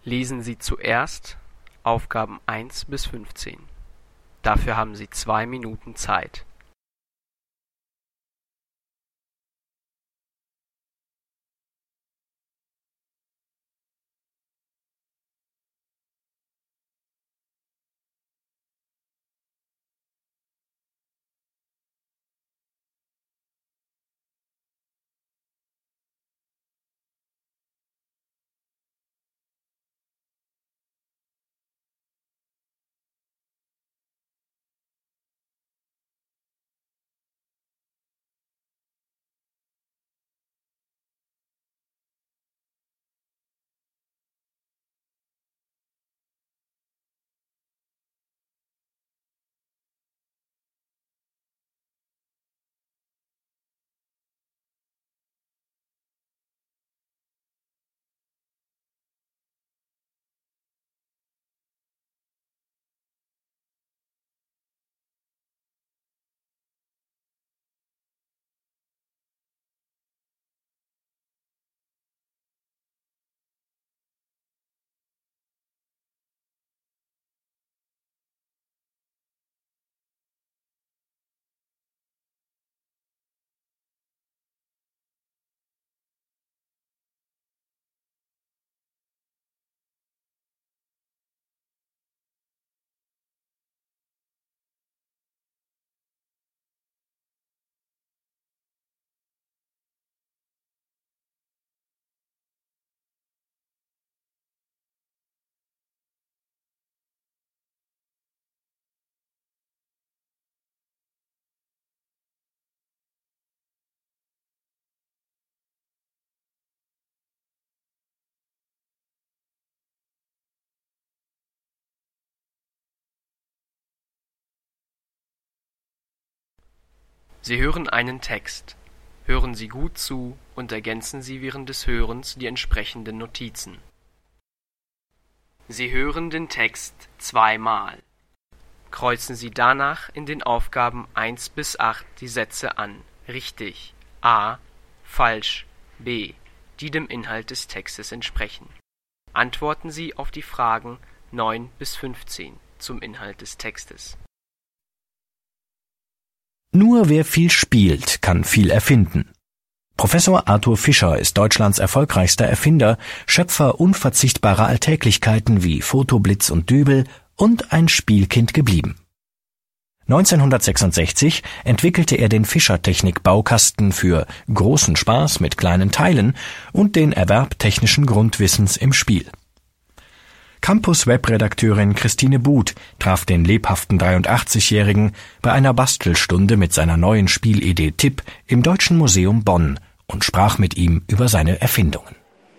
Lesen Sie zuerst Aufgaben 1 bis 15. Dafür haben Sie 2 Minuten Zeit. Sie hören einen Text. Hören Sie gut zu und ergänzen Sie während des Hörens die entsprechenden Notizen. Sie hören den Text zweimal. Kreuzen Sie danach in den Aufgaben 1 bis 8 die Sätze an, richtig, a, falsch, b, die dem Inhalt des Textes entsprechen. Antworten Sie auf die Fragen 9 bis 15 zum Inhalt des Textes. Nur wer viel spielt, kann viel erfinden. Professor Arthur Fischer ist Deutschlands erfolgreichster Erfinder, Schöpfer unverzichtbarer Alltäglichkeiten wie Fotoblitz und Dübel und ein Spielkind geblieben. 1966 entwickelte er den Fischer-Technik-Baukasten für großen Spaß mit kleinen Teilen und den Erwerb technischen Grundwissens im Spiel. Campus-Webredakteurin Christine Buth traf den lebhaften 83-Jährigen bei einer Bastelstunde mit seiner neuen Spielidee Tipp im Deutschen Museum Bonn und sprach mit ihm über seine Erfindungen.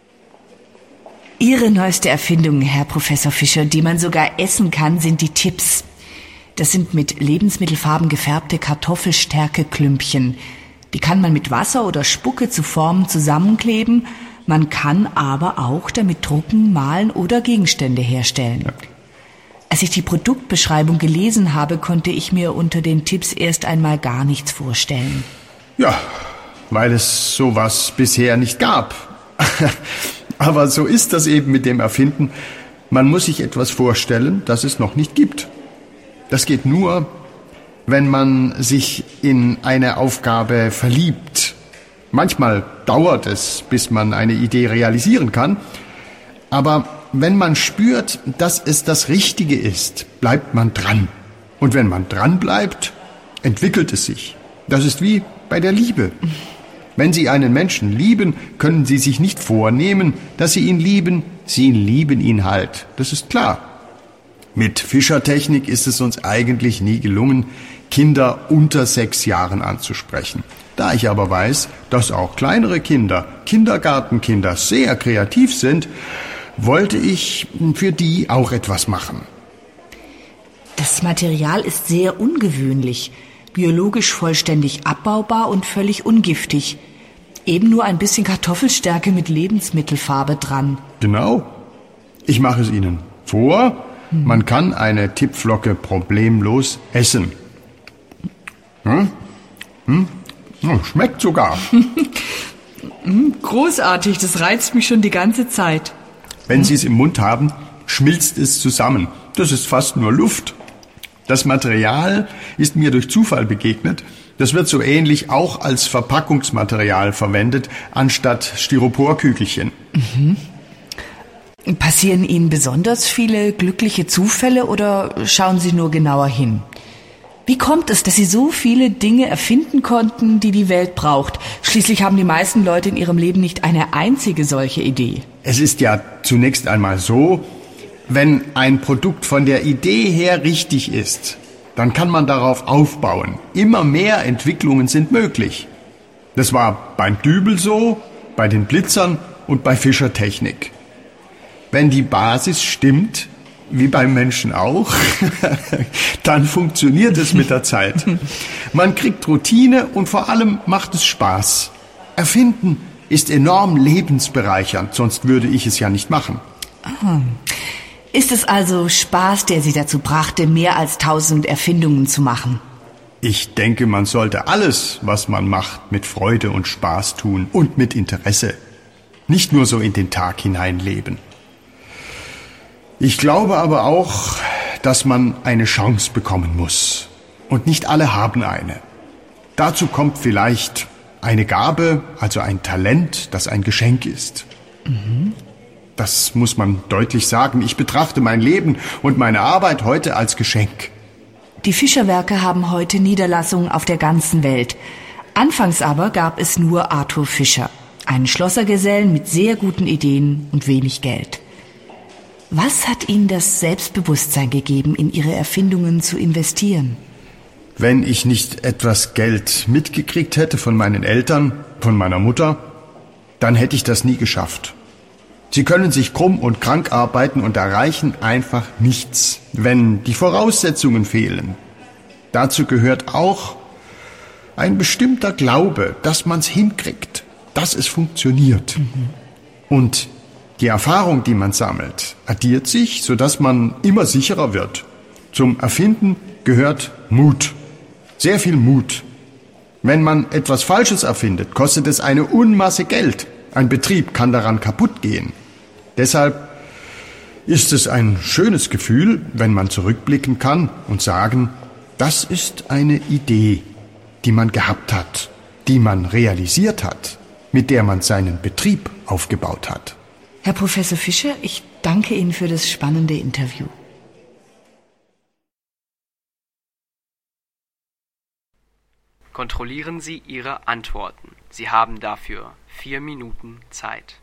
Ihre neueste Erfindung, Herr Professor Fischer, die man sogar essen kann, sind die Tips. Das sind mit Lebensmittelfarben gefärbte Kartoffelstärke-Klümpchen. Die kann man mit Wasser oder Spucke zu Formen zusammenkleben. Man kann aber auch damit drucken, malen oder Gegenstände herstellen. Ja. Als ich die Produktbeschreibung gelesen habe, konnte ich mir unter den Tipps erst einmal gar nichts vorstellen. Ja, weil es sowas bisher nicht gab. Aber so ist das eben mit dem Erfinden. Man muss sich etwas vorstellen, das es noch nicht gibt. Das geht nur, wenn man sich in eine Aufgabe verliebt. Manchmal dauert es, bis man eine Idee realisieren kann. Aber wenn man spürt, dass es das Richtige ist, bleibt man dran. Und wenn man dran bleibt, entwickelt es sich. Das ist wie bei der Liebe. Wenn Sie einen Menschen lieben, können Sie sich nicht vornehmen, dass Sie ihn lieben. Sie lieben ihn halt. Das ist klar. Mit Fischer-Technik ist es uns eigentlich nie gelungen, Kinder unter 6 Jahren anzusprechen. Da ich aber weiß, dass auch kleinere Kinder, Kindergartenkinder, sehr kreativ sind, wollte ich für die auch etwas machen. Das Material ist sehr ungewöhnlich, biologisch vollständig abbaubar und völlig ungiftig. Eben nur ein bisschen Kartoffelstärke mit Lebensmittelfarbe dran. Genau. Ich mache es Ihnen vor. Man kann eine Tippflocke problemlos essen. Schmeckt sogar. Großartig, das reizt mich schon die ganze Zeit. Wenn Sie es im Mund haben, schmilzt es zusammen. Das ist fast nur Luft. Das Material ist mir durch Zufall begegnet. Das wird so ähnlich auch als Verpackungsmaterial verwendet, anstatt Styroporkügelchen. Passieren Ihnen besonders viele glückliche Zufälle oder schauen Sie nur genauer hin? Wie kommt es, dass Sie so viele Dinge erfinden konnten, die die Welt braucht? Schließlich haben die meisten Leute in ihrem Leben nicht eine einzige solche Idee. Es ist ja zunächst einmal so, wenn ein Produkt von der Idee her richtig ist, dann kann man darauf aufbauen. Immer mehr Entwicklungen sind möglich. Das war beim Dübel so, bei den Blitzern und bei Fischertechnik. Wenn die Basis stimmt, wie beim Menschen auch, dann funktioniert es mit der Zeit. Man kriegt Routine und vor allem macht es Spaß. Erfinden ist enorm lebensbereichernd, sonst würde ich es ja nicht machen. Ist es also Spaß, der Sie dazu brachte, mehr als 1000 Erfindungen zu machen? Ich denke, man sollte alles, was man macht, mit Freude und Spaß tun und mit Interesse. Nicht nur so in den Tag hineinleben. Ich glaube aber auch, dass man eine Chance bekommen muss. Und nicht alle haben eine. Dazu kommt vielleicht eine Gabe, also ein Talent, das ein Geschenk ist. Das muss man deutlich sagen. Ich betrachte mein Leben und meine Arbeit heute als Geschenk. Die Fischerwerke haben heute Niederlassungen auf der ganzen Welt. Anfangs aber gab es nur Arthur Fischer, einen Schlossergesellen mit sehr guten Ideen und wenig Geld. Was hat Ihnen das Selbstbewusstsein gegeben, in Ihre Erfindungen zu investieren? Wenn ich nicht etwas Geld mitgekriegt hätte von meinen Eltern, von meiner Mutter, dann hätte ich das nie geschafft. Sie können sich krumm und krank arbeiten und erreichen einfach nichts, wenn die Voraussetzungen fehlen. Dazu gehört auch ein bestimmter Glaube, dass man es hinkriegt, dass es funktioniert. Und die Erfahrung, die man sammelt, addiert sich, sodass man immer sicherer wird. Zum Erfinden gehört Mut. Sehr viel Mut. Wenn man etwas Falsches erfindet, kostet es eine Unmasse Geld. Ein Betrieb kann daran kaputt gehen. Deshalb ist es ein schönes Gefühl, wenn man zurückblicken kann und sagen, das ist eine Idee, die man gehabt hat, die man realisiert hat, mit der man seinen Betrieb aufgebaut hat. Herr Professor Fischer, ich danke Ihnen für das spannende Interview. Kontrollieren Sie Ihre Antworten. Sie haben dafür 4 Minuten Zeit.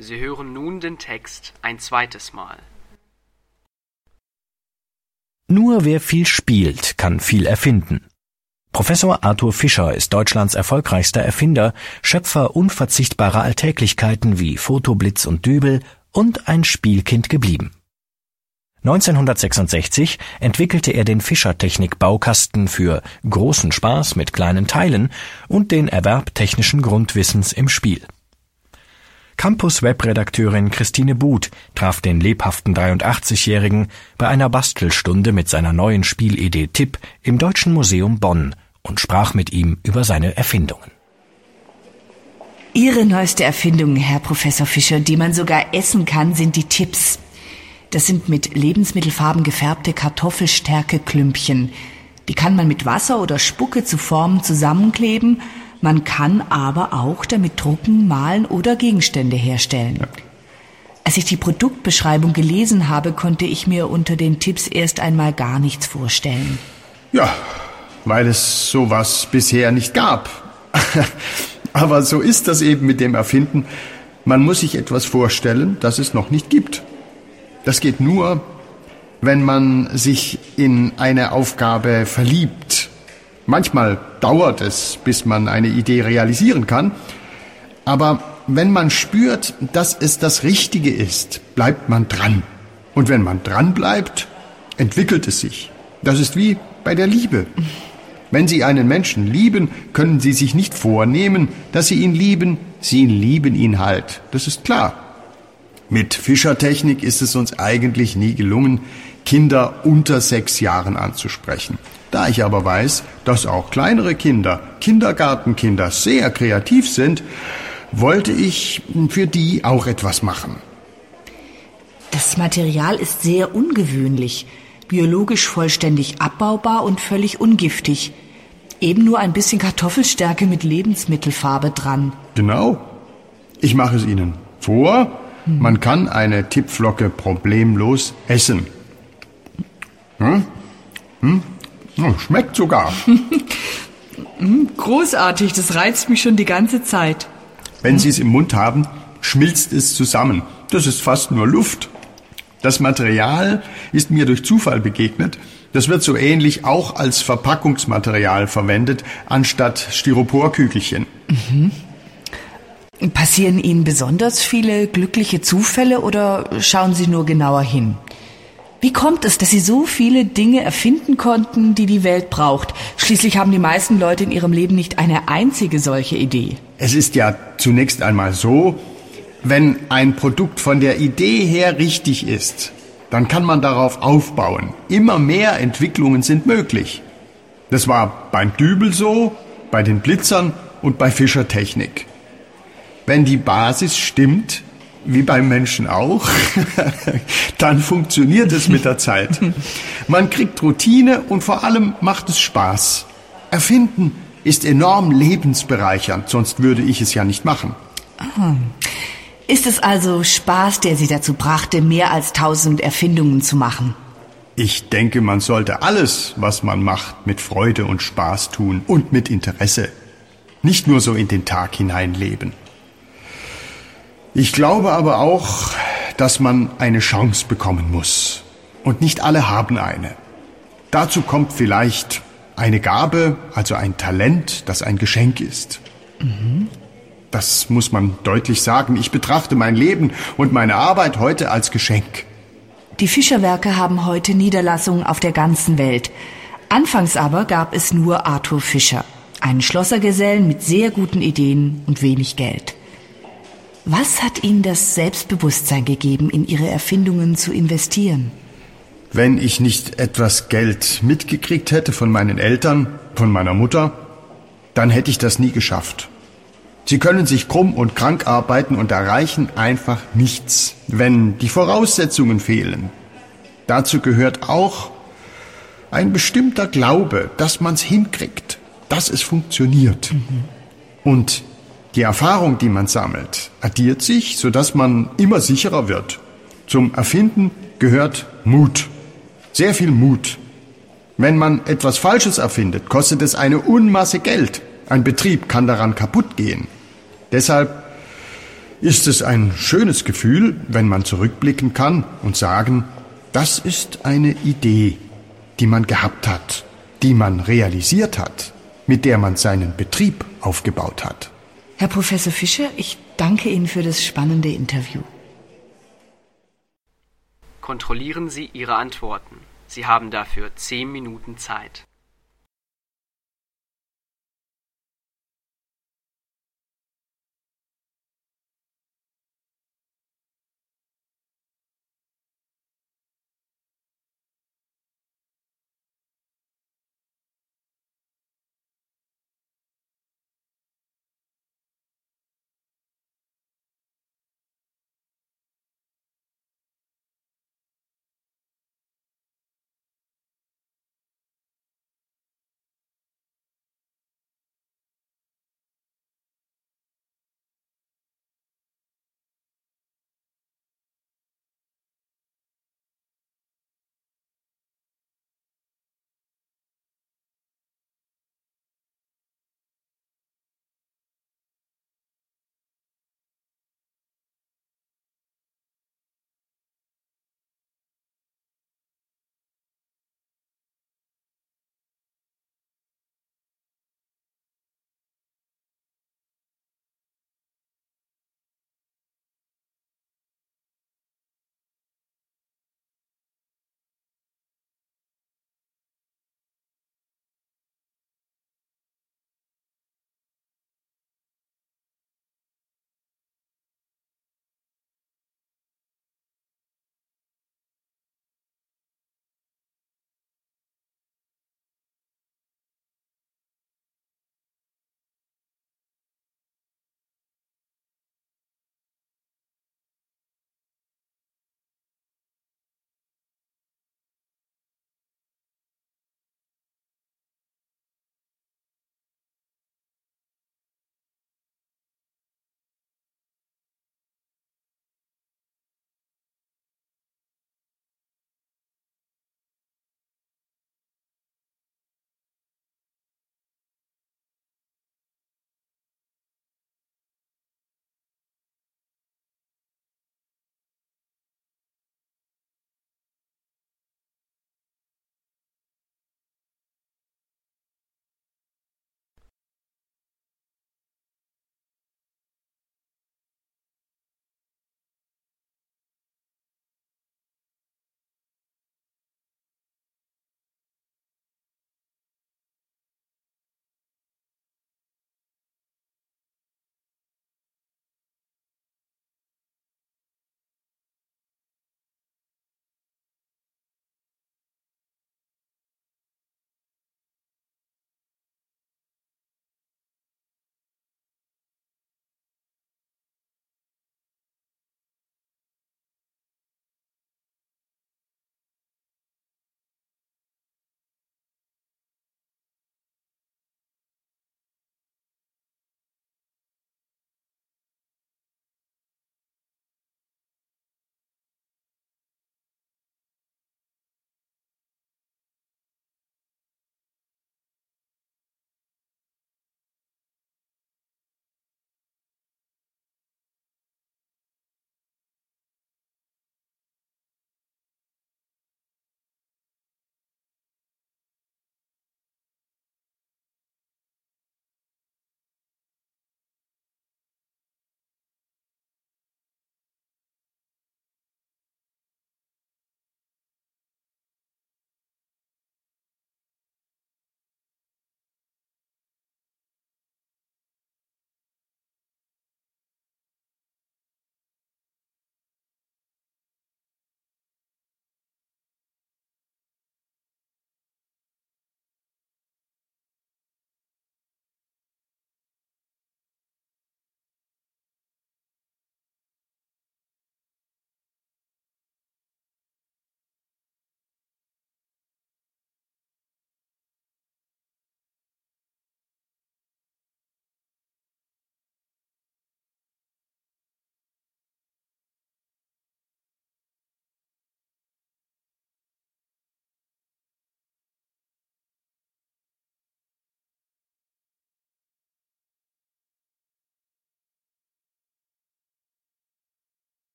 Sie hören nun den Text ein zweites Mal. Nur wer viel spielt, kann viel erfinden. Professor Arthur Fischer ist Deutschlands erfolgreichster Erfinder, Schöpfer unverzichtbarer Alltäglichkeiten wie Fotoblitz und Dübel und ein Spielkind geblieben. 1966 entwickelte er den Fischer-Technik-Baukasten für großen Spaß mit kleinen Teilen und den Erwerb technischen Grundwissens im Spiel. Campus-Webredakteurin Christine Buth traf den lebhaften 83-Jährigen bei einer Bastelstunde mit seiner neuen Spielidee Tipp im Deutschen Museum Bonn und sprach mit ihm über seine Erfindungen. Ihre neueste Erfindung, Herr Professor Fischer, die man sogar essen kann, sind die Tips. Das sind mit Lebensmittelfarben gefärbte Kartoffelstärke-Klümpchen. Die kann man mit Wasser oder Spucke zu Formen zusammenkleben. Man kann aber auch damit drucken, malen oder Gegenstände herstellen. Ja. Als ich die Produktbeschreibung gelesen habe, konnte ich mir unter den Tipps erst einmal gar nichts vorstellen. Ja, weil es sowas bisher nicht gab. Aber so ist das eben mit dem Erfinden. Man muss sich etwas vorstellen, das es noch nicht gibt. Das geht nur, wenn man sich in eine Aufgabe verliebt. Manchmal dauert es, bis man eine Idee realisieren kann. Aber wenn man spürt, dass es das Richtige ist, bleibt man dran. Und wenn man dran bleibt, entwickelt es sich. Das ist wie bei der Liebe. Wenn Sie einen Menschen lieben, können Sie sich nicht vornehmen, dass Sie ihn lieben lieben ihn halt. Das ist klar. Mit Fischer-Technik ist es uns eigentlich nie gelungen, Kinder unter 6 Jahren anzusprechen. Da ich aber weiß, dass auch kleinere Kinder, Kindergartenkinder, sehr kreativ sind, wollte ich für die auch etwas machen. Das Material ist sehr ungewöhnlich, biologisch vollständig abbaubar und völlig ungiftig. Eben nur ein bisschen Kartoffelstärke mit Lebensmittelfarbe dran. Genau. Ich mache es Ihnen vor. Man kann eine Tippflocke problemlos essen. Schmeckt sogar. Großartig, das reizt mich schon die ganze Zeit. Wenn Sie es im Mund haben, schmilzt es zusammen. Das ist fast nur Luft. Das Material ist mir durch Zufall begegnet. Das wird so ähnlich auch als Verpackungsmaterial verwendet, anstatt Styroporkügelchen. Passieren Ihnen besonders viele glückliche Zufälle oder schauen Sie nur genauer hin? Wie kommt es, dass Sie so viele Dinge erfinden konnten, die die Welt braucht? Schließlich haben die meisten Leute in ihrem Leben nicht eine einzige solche Idee. Es ist ja zunächst einmal so, wenn ein Produkt von der Idee her richtig ist, dann kann man darauf aufbauen. Immer mehr Entwicklungen sind möglich. Das war beim Dübel so, bei den Blitzern und bei Fischer-Technik. Wenn die Basis stimmt, wie beim Menschen auch, dann funktioniert es mit der Zeit. Man kriegt Routine und vor allem macht es Spaß. Erfinden ist enorm lebensbereichernd, sonst würde ich es ja nicht machen. Ist es also Spaß, der Sie dazu brachte, mehr als 1000 Erfindungen zu machen? Ich denke, man sollte alles, was man macht, mit Freude und Spaß tun und mit Interesse. Nicht nur so in den Tag hineinleben. Ich glaube aber auch, dass man eine Chance bekommen muss. Und nicht alle haben eine. Dazu kommt vielleicht eine Gabe, also ein Talent, das ein Geschenk ist. Das muss man deutlich sagen. Ich betrachte mein Leben und meine Arbeit heute als Geschenk. Die Fischer-Werke haben heute Niederlassungen auf der ganzen Welt. Anfangs aber gab es nur Arthur Fischer, einen Schlossergesellen mit sehr guten Ideen und wenig Geld. Was hat Ihnen das Selbstbewusstsein gegeben, in Ihre Erfindungen zu investieren? Wenn ich nicht etwas Geld mitgekriegt hätte von meinen Eltern, von meiner Mutter, dann hätte ich das nie geschafft. Sie können sich krumm und krank arbeiten und erreichen einfach nichts, wenn die Voraussetzungen fehlen. Dazu gehört auch ein bestimmter Glaube, dass man es hinkriegt, dass es funktioniert. Und die Erfahrung, die man sammelt, addiert sich, sodass man immer sicherer wird. Zum Erfinden gehört Mut. Sehr viel Mut. Wenn man etwas Falsches erfindet, kostet es eine Unmasse Geld. Ein Betrieb kann daran kaputt gehen. Deshalb ist es ein schönes Gefühl, wenn man zurückblicken kann und sagen, das ist eine Idee, die man gehabt hat, die man realisiert hat, mit der man seinen Betrieb aufgebaut hat. Herr Professor Fischer, ich danke Ihnen für das spannende Interview. Kontrollieren Sie Ihre Antworten. Sie haben dafür 10 Minuten Zeit.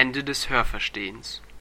Ende des Hörverstehens.